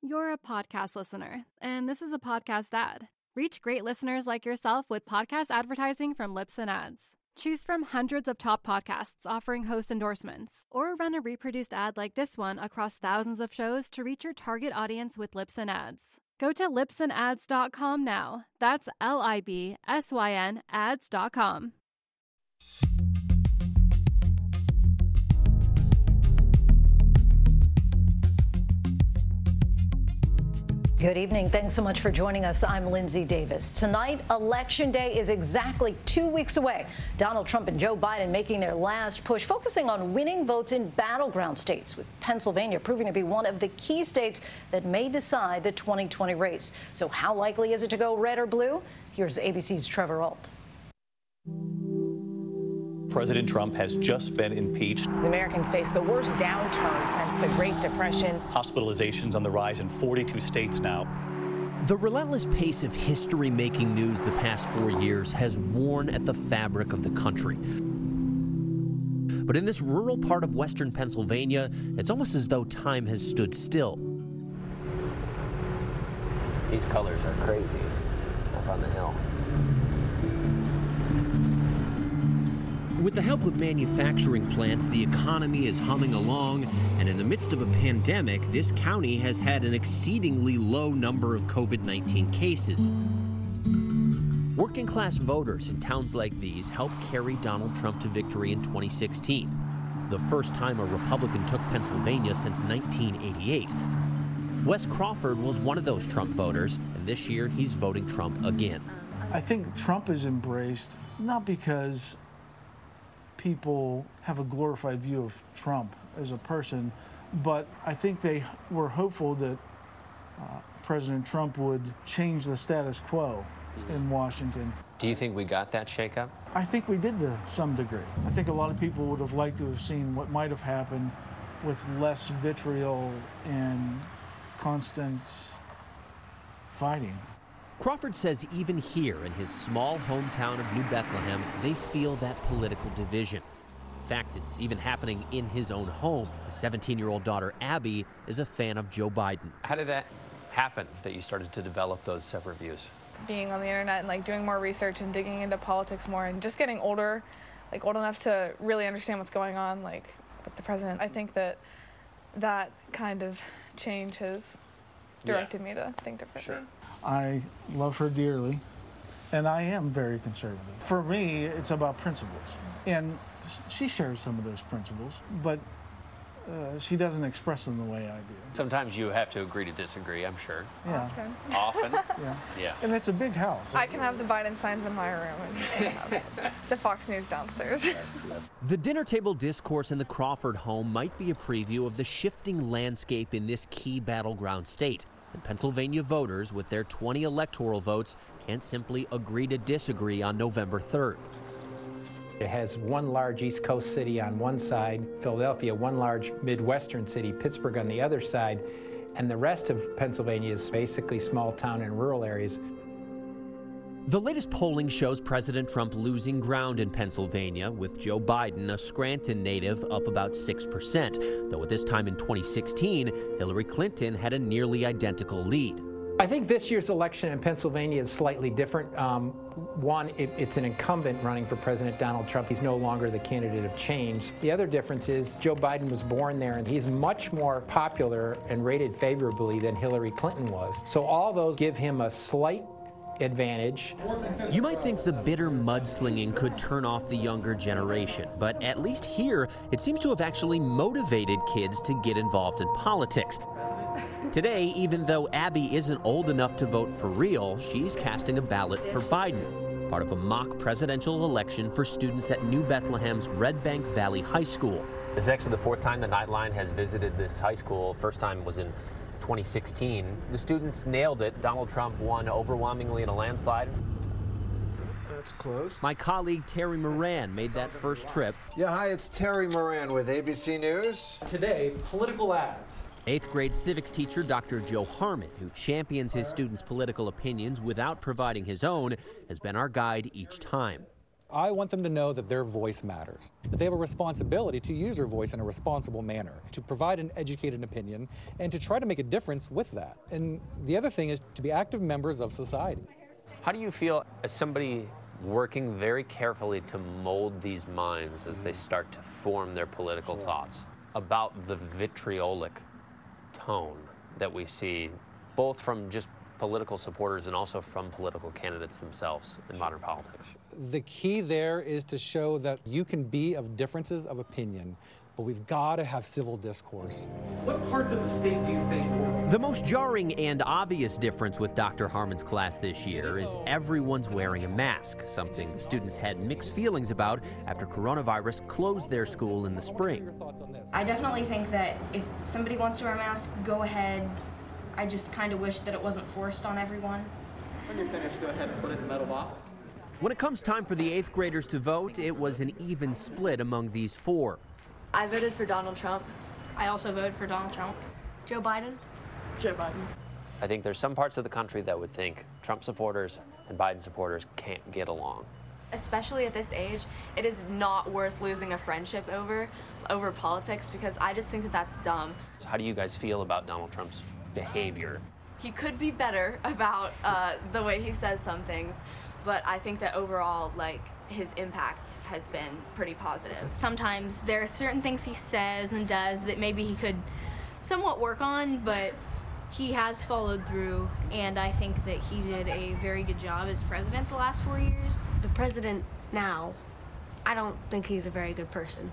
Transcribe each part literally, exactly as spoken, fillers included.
You're a podcast listener, and this is a podcast ad. Reach great listeners like yourself with podcast advertising from Libsyn Ads. Choose from hundreds of top podcasts offering host endorsements, or run a reproduced ad like this one across thousands of shows to reach your target audience with Libsyn Ads. Go to libsyn ads dot com now. That's L I B S Y N ads dot com. Good evening. Thanks so much for joining us. I'm Lindsay Davis. Tonight, Election Day is exactly two weeks away. Donald Trump and Joe Biden making their last push, focusing on winning votes in battleground states, with Pennsylvania proving to be one of the key states that may decide the twenty twenty race. So how likely is it to go red or blue? Here's A B C's Trevor Ault. President Trump has just been impeached. The Americans face the worst downturn since the Great Depression. Hospitalizations on the rise in forty-two states now. The relentless pace of history-making news the past four years has worn at the fabric of the country. But in this rural part of western Pennsylvania, it's almost as though time has stood still. These colors are crazy up on the hill. With the help of manufacturing plants, the economy is humming along, and in the midst of a pandemic, this county has had an exceedingly low number of COVID nineteen cases. Working-class voters in towns like these helped carry Donald Trump to victory in twenty sixteen, the first time a Republican took Pennsylvania since nineteen eighty-eight. Wes Crawford was one of those Trump voters, and this year he's voting Trump again. I think Trump is embraced not because people have a glorified view of Trump as a person, but I think they were hopeful that uh, President Trump would change the status quo mm-hmm. in Washington. Do you think we got that shakeup? I think we did to some degree. I think a lot of people would have liked to have seen what might have happened with less vitriol and constant fighting. Crawford says even here in his small hometown of New Bethlehem, they feel that political division. In fact, it's even happening in his own home. His seventeen-year-old daughter, Abby, is a fan of Joe Biden. How did that happen, that you started to develop those separate views? Being on the internet and like doing more research and digging into politics more and just getting older, like old enough to really understand what's going on, like with the president. I think that that kind of change has directed yeah. me to think differently. Sure. I love her dearly, and I am very conservative. For me, it's about principles, and she shares some of those principles, but uh, she doesn't express them the way I do. Sometimes you have to agree to disagree, I'm sure. Yeah. Often. Often? Yeah. Yeah. And it's a big house. I can have the Biden signs in my room and you can have the Fox News downstairs. The dinner table discourse in the Crawford home might be a preview of the shifting landscape in this key battleground state. And Pennsylvania voters, with their twenty electoral votes, can't simply agree to disagree on November third. It has one large East Coast city on one side, Philadelphia, one large Midwestern city, Pittsburgh on the other side, and the rest of Pennsylvania is basically small town and rural areas. The latest polling shows President Trump losing ground in Pennsylvania, with Joe Biden, a Scranton native, up about six percent, though at this time in twenty sixteen, Hillary Clinton had a nearly identical lead. I think this year's election in Pennsylvania is slightly different. Um, one, it, it's an incumbent running for President Donald Trump. He's no longer the candidate of change. The other difference is Joe Biden was born there, and he's much more popular and rated favorably than Hillary Clinton was. So all those give him a slight advantage. You might think the bitter mudslinging could turn off the younger generation, but at least here, it seems to have actually motivated kids to get involved in politics. Today, even though Abby isn't old enough to vote for real, she's casting a ballot for Biden, part of a mock presidential election for students at New Bethlehem's Red Bank Valley High School. This is actually the fourth time the Nightline has visited this high school. First time was in twenty sixteen. The students nailed it. Donald Trump won overwhelmingly in a landslide. That's close. My colleague Terry Moran made that first trip. Yeah, hi, it's Terry Moran with A B C News. Today, political ads. Eighth grade civics teacher Doctor Joe Harmon, who champions his students' political opinions without providing his own, has been our guide each time. I want them to know that their voice matters, that they have a responsibility to use their voice in a responsible manner, to provide an educated opinion, and to try to make a difference with that. And the other thing is to be active members of society. How do you feel as somebody working very carefully to mold these minds as they start to form their political sure. thoughts about the vitriolic tone that we see both from just political supporters and also from political candidates themselves in modern politics? The key there is to show that you can be of differences of opinion, but we've got to have civil discourse. What parts of the state do you think were... The most jarring and obvious difference with Doctor Harmon's class this year is everyone's wearing a mask, something the students had mixed feelings about after coronavirus closed their school in the spring. I definitely think that if somebody wants to wear a mask, go ahead. I just kind of wish that it wasn't forced on everyone. When you're finished, go ahead and put it in the medal box. When it comes time for the eighth graders to vote, it was an even split among these four. I voted for Donald Trump. I also voted for Donald Trump. Joe Biden. Joe Biden. I think there's some parts of the country that would think Trump supporters and Biden supporters can't get along. Especially at this age, it is not worth losing a friendship over, over politics, because I just think that that's dumb. So how do you guys feel about Donald Trump's behavior? He could be better about uh, the way he says some things, but I think that overall, like, his impact has been pretty positive. Sometimes there are certain things he says and does that maybe he could somewhat work on, but he has followed through, and I think that he did a very good job as president the last four years. The president now, I don't think he's a very good person.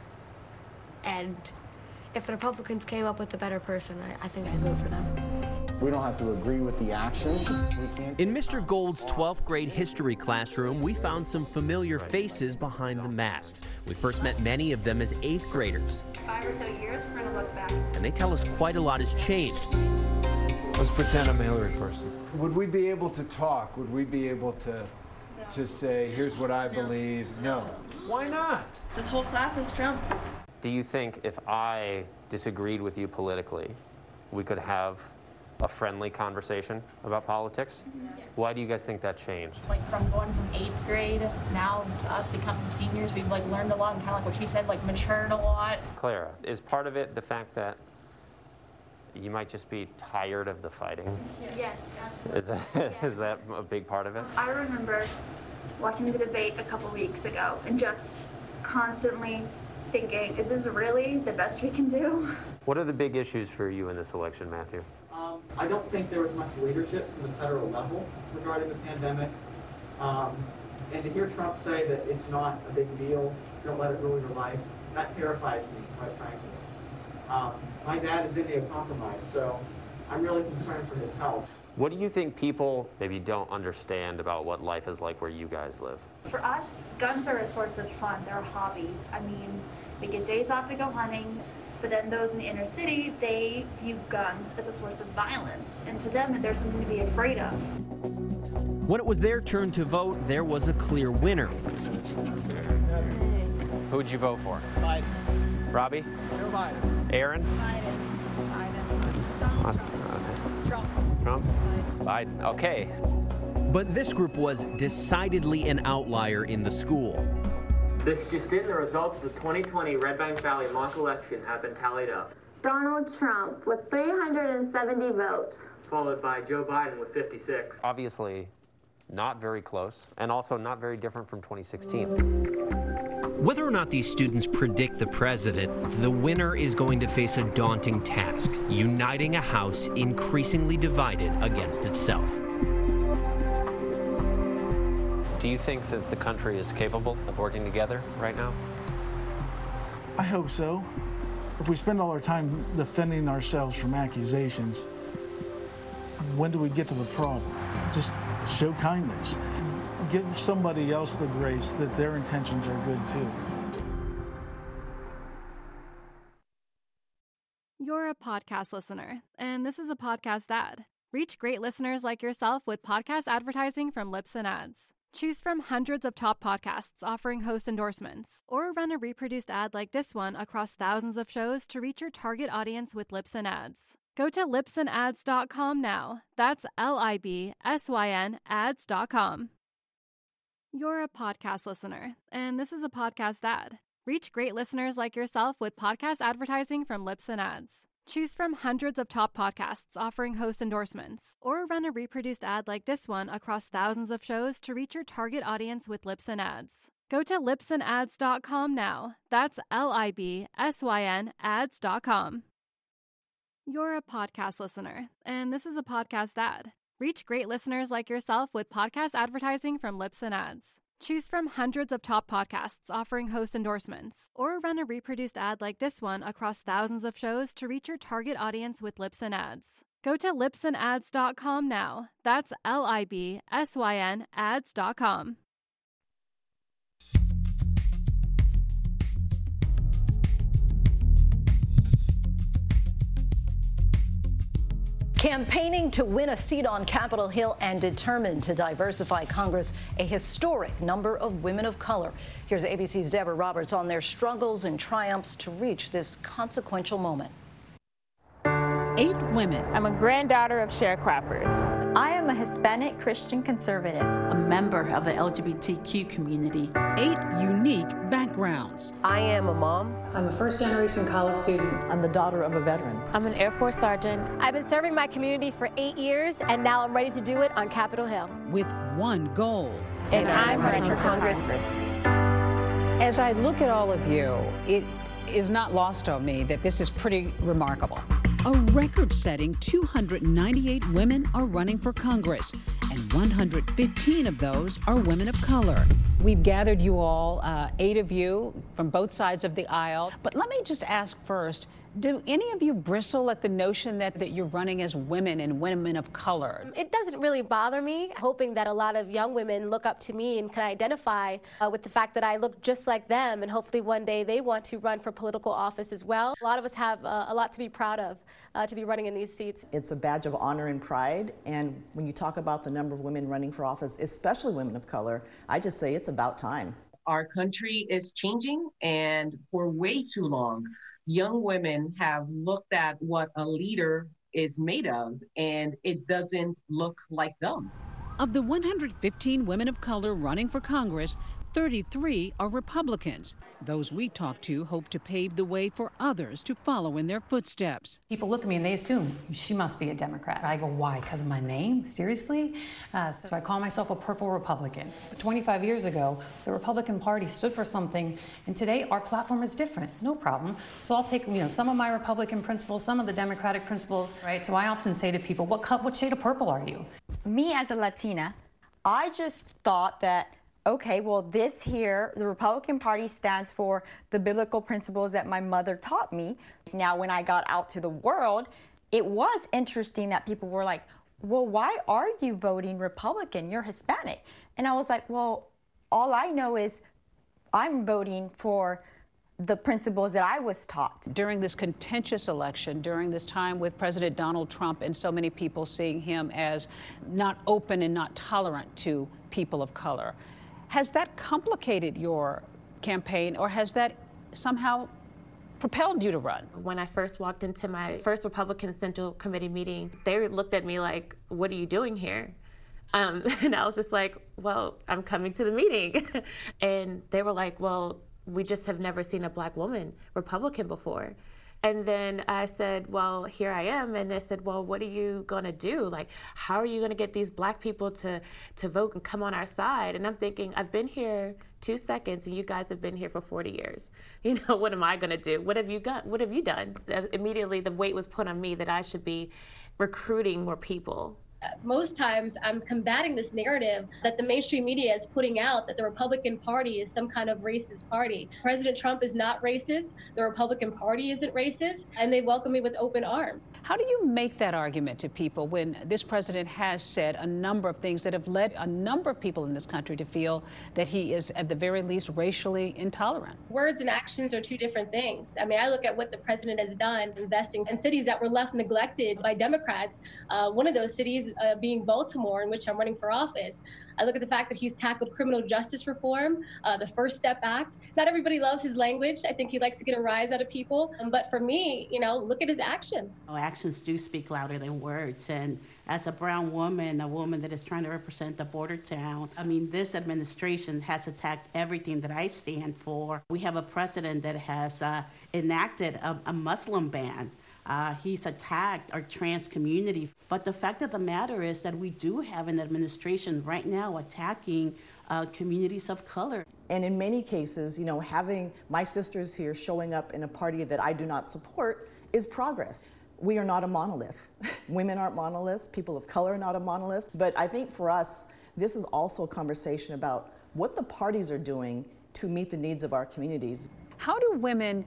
And if the Republicans came up with a better person, I, I think I'd vote for them. We don't have to agree with the actions. We can't. In Mister Gold's twelfth grade history classroom, we found some familiar faces behind the masks. We first met many of them as eighth graders. Five or so years, we're going to look back. And they tell us quite a lot has changed. Let's pretend I'm a Hillary person. Would we be able to talk? Would we be able to, no. to say, here's what I believe? No. no. Why not? This whole class is Trump. Do you think if I disagreed with you politically, we could have a friendly conversation about politics? Yes. Why do you guys think that changed? Like from going from eighth grade now to us becoming seniors, we've like learned a lot and kind of like what she said, like matured a lot. Clara, is part of it the fact that you might just be tired of the fighting? Yes. Is that, yes. is that a big part of it? I remember watching the debate a couple weeks ago and just constantly thinking, is this really the best we can do? What are the big issues for you in this election, Matthew? Um, I don't think there was much leadership from the federal level regarding the pandemic. Um, and to hear Trump say that it's not a big deal, don't let it rule your life, that terrifies me, quite frankly. Um, my dad is immunocompromised, so I'm really concerned for his health. What do you think people maybe don't understand about what life is like where you guys live? For us, guns are a source of fun. They're a hobby. I mean, we get days off to go hunting, but then those in the inner city, they view guns as a source of violence. And to them, there's something to be afraid of. When it was their turn to vote, there was a clear winner. Who'd you vote for? Biden. Robbie? Joe Biden. Aaron? Biden. Biden. Awesome. Okay. Trump. Trump? Biden. Okay. But this group was decidedly an outlier in the school. This just in, the results of the twenty twenty Red Bank Valley mock election have been tallied up. Donald Trump with three hundred seventy votes. Followed by Joe Biden with fifty-six. Obviously, not very close, and also not very different from twenty sixteen. Whether or not these students predict the president, the winner is going to face a daunting task, uniting a House increasingly divided against itself. Do you think that the country is capable of working together right now? I hope so. If we spend all our time defending ourselves from accusations, when do we get to the problem? Just show kindness. Give somebody else the grace that their intentions are good too. You're a podcast listener, and this is a podcast ad. Reach great listeners like yourself with podcast advertising from Libsyn Ads. Choose from hundreds of top podcasts offering host endorsements, or run a reproduced ad like this one across thousands of shows to reach your target audience with Libsyn Ads. Go to libsyn ads dot com now. That's L I B S Y N ads dot com. You're a podcast listener, and this is a podcast ad. Reach great listeners like yourself with podcast advertising from Libsyn Ads. Choose from hundreds of top podcasts offering host endorsements, or run a reproduced ad like this one across thousands of shows to reach your target audience with Libsyn Ads. Go to libsyn ads dot com now. That's L I B S Y N ads dot com. You're a podcast listener, and this is a podcast ad. Reach great listeners like yourself with podcast advertising from Libsyn Ads. Choose from hundreds of top podcasts offering host endorsements, or run a reproduced ad like this one across thousands of shows to reach your target audience with Libsyn Ads. Go to libsyn ads dot com now. That's L I B S Y N ads dot com. Campaigning to win a seat on Capitol Hill and determined to diversify Congress, a historic number of women of color. Here's A B C's Deborah Roberts on their struggles and triumphs to reach this consequential moment. Eight women. I'm a granddaughter of sharecroppers. I am a Hispanic Christian conservative. A member of the L G B T Q community. Eight unique backgrounds. I am a mom. I'm a first-generation college student. I'm the daughter of a veteran. I'm an Air Force sergeant. I've been serving my community for eight years, and now I'm ready to do it on Capitol Hill. With one goal. And, and I'm running for Congress. As I look at all of you, it is not lost on me that this is pretty remarkable. A record-setting two hundred ninety-eight women are running for Congress, and one hundred fifteen of those are women of color. We've gathered you all, uh, eight of you from both sides of the aisle. But let me just ask first, do any of you bristle at the notion that, that you're running as women and women of color? It doesn't really bother me, hoping that a lot of young women look up to me and can identify uh, with the fact that I look just like them, and hopefully one day they want to run for political office as well. A lot of us have uh, a lot to be proud of uh, to be running in these seats. It's a badge of honor and pride, and when you talk about the number of women running for office, especially women of color, I just say it's about time. Our country is changing, and for way too long, young women have looked at what a leader is made of, and it doesn't look like them. Of the one hundred fifteen women of color running for Congress, thirty-three are Republicans. Those we talked to hope to pave the way for others to follow in their footsteps. People look at me and they assume she must be a Democrat. I go, why? Because of my name? Seriously? Uh, so I call myself a purple Republican. twenty-five years ago, the Republican Party stood for something, and today our platform is different. No problem. So I'll take, you know, some of my Republican principles, some of the Democratic principles, right? So I often say to people, what cut, what shade of purple are you? Me as a Latina, I just thought that, okay, well, this here, the Republican Party stands for the biblical principles that my mother taught me. Now, when I got out to the world, it was interesting that people were like, well, why are you voting Republican? You're Hispanic. And I was like, well, all I know is I'm voting for the principles that I was taught. During this contentious election, during this time with President Donald Trump and so many people seeing him as not open and not tolerant to people of color, has that complicated your campaign, or has that somehow propelled you to run? When I first walked into my first Republican Central Committee meeting, they looked at me like, what are you doing here? Um, and I was just like, well, I'm coming to the meeting. And they were like, well, we just have never seen a black woman Republican before. And then I said, well, here I am. And they said, well, what are you going to do? Like, how are you going to get these black people to, to vote and come on our side? And I'm thinking, I've been here two seconds and you guys have been here for forty years. You know, what am I going to do? What have you got? What have you done? Immediately, the weight was put on me that I should be recruiting more people. Most times I'm combating this narrative that the mainstream media is putting out that the Republican Party is some kind of racist party. President Trump is not racist. The Republican Party isn't racist, and they welcome me with open arms. How do you make that argument to people when this president has said a number of things that have led a number of people in this country to feel that he is at the very least racially intolerant? Words and actions are two different things. I mean, I look at what the president has done, investing in cities that were left neglected by Democrats. Uh, one of those cities uh, being Baltimore, in which I'm running for office. I look at the fact that he's tackled criminal justice reform, uh, the First Step Act. Not everybody loves his language. I think he likes to get a rise out of people. Um, but for me, you know, look at his actions. Oh, actions do speak louder than words. And as a brown woman, a woman that is trying to represent the border town, I mean, this administration has attacked everything that I stand for. We have a president that has uh, enacted a, a Muslim ban. Uh, he's attacked our trans community. But the fact of the matter is that we do have an administration right now attacking uh, communities of color. And in many cases, you know, having my sisters here showing up in a party that I do not support is progress. We are not a monolith. Women aren't monoliths. People of color are not a monolith. But I think for us, this is also a conversation about what the parties are doing to meet the needs of our communities. How do women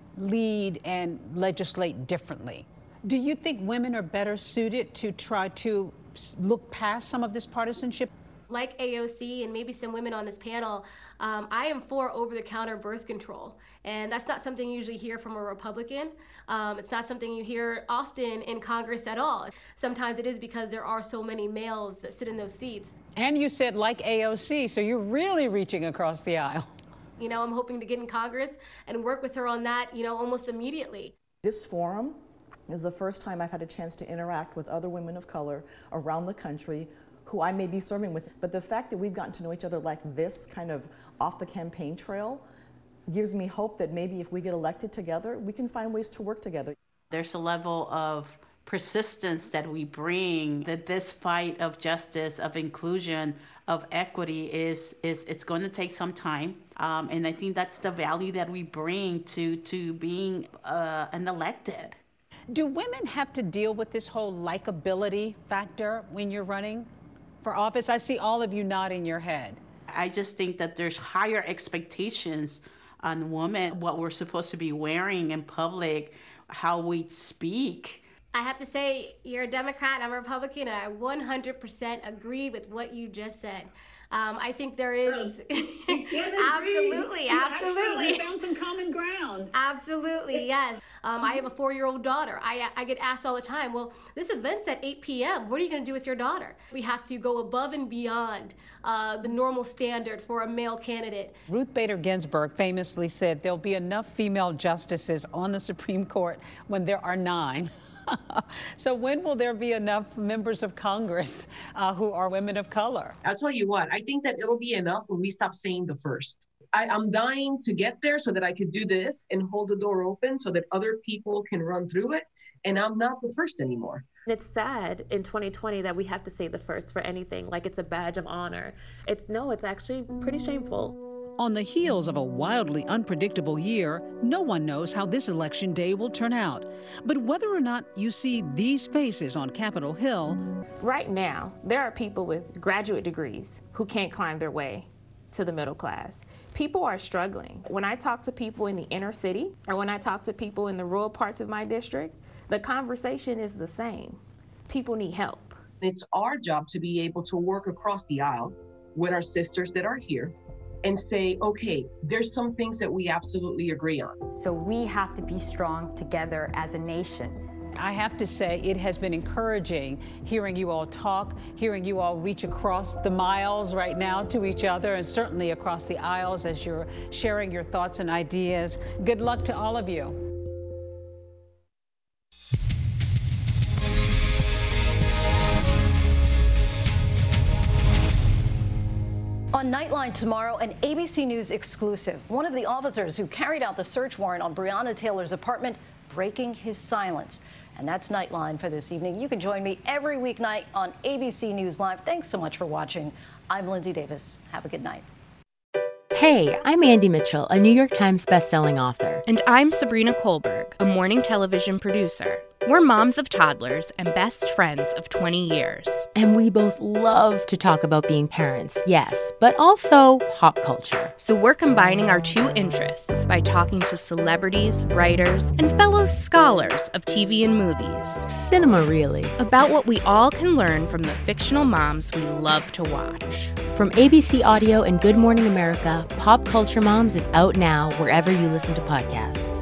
lead and legislate differently? Do you think women are better suited to try to look past some of this partisanship? Like A O C and maybe some women on this panel, um, I am for over-the-counter birth control. And that's not something you usually hear from a Republican. Um, it's not something you hear often in Congress at all. Sometimes it is because there are so many males that sit in those seats. And you said like A O C, so you're really reaching across the aisle. You know, I'm hoping to get in Congress and work with her on that, you know, almost immediately. This forum is the first time I've had a chance to interact with other women of color around the country who I may be serving with. But the fact that we've gotten to know each other like this, kind of off the campaign trail, gives me hope that maybe if we get elected together, we can find ways to work together. There's a level of persistence that we bring, that this fight of justice, of inclusion, of equity is, is it's going to take some time. Um, and I think that's the value that we bring to, to being uh, an elected. Do women have to deal with this whole likability factor when you're running for office? I see all of you nodding your head. I just think that there's higher expectations on women, what we're supposed to be wearing in public, how we speak. I have to say, you're a Democrat, I'm a Republican, and I one hundred percent agree with what you just said. Um, I think there is absolutely, absolutely. We found some common ground. Absolutely, yes. Um, I have a four-year-old daughter. I, I get asked all the time, well, this event's at eight p m What are you going to do with your daughter? We have to go above and beyond uh, the normal standard for a male candidate. Ruth Bader Ginsburg famously said there'll be enough female justices on the Supreme Court when there are nine. So when will there be enough members of Congress uh, who are women of color? I'll tell you what, I think that it'll be enough when we stop saying the first. I, I'm dying to get there so that I could do this and hold the door open so that other people can run through it. And I'm not the first anymore. It's sad in twenty twenty that we have to say the first for anything, like it's a badge of honor. It's no, it's actually pretty shameful. On the heels of a wildly unpredictable year, no one knows how this election day will turn out. But whether or not you see these faces on Capitol Hill... Right now, there are people with graduate degrees who can't climb their way to the middle class. People are struggling. When I talk to people in the inner city, or when I talk to people in the rural parts of my district, the conversation is the same. People need help. It's our job to be able to work across the aisle with our sisters that are here and say, okay, there's some things that we absolutely agree on. So we have to be strong together as a nation. I have to say it has been encouraging hearing you all talk, hearing you all reach across the miles right now to each other, and certainly across the aisles as you're sharing your thoughts and ideas. Good luck to all of you. On Nightline tomorrow, an A B C News exclusive. One of the officers who carried out the search warrant on Breonna Taylor's apartment breaking his silence. And that's Nightline for this evening. You can join me every weeknight on A B C News Live. Thanks so much for watching. I'm Lindsay Davis. Have a good night. Hey, I'm Andy Mitchell, a New York Times bestselling author. And I'm Sabrina Kohlberg, a morning television producer. We're moms of toddlers and best friends of twenty years. And we both love to talk about being parents, yes, but also pop culture. So we're combining our two interests by talking to celebrities, writers, and fellow scholars of T V and movies. Cinema, really. About what we all can learn from the fictional moms we love to watch. From A B C Audio and Good Morning America, Pop Culture Moms is out now wherever you listen to podcasts.